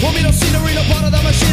Want me to scenery, no part of the machine.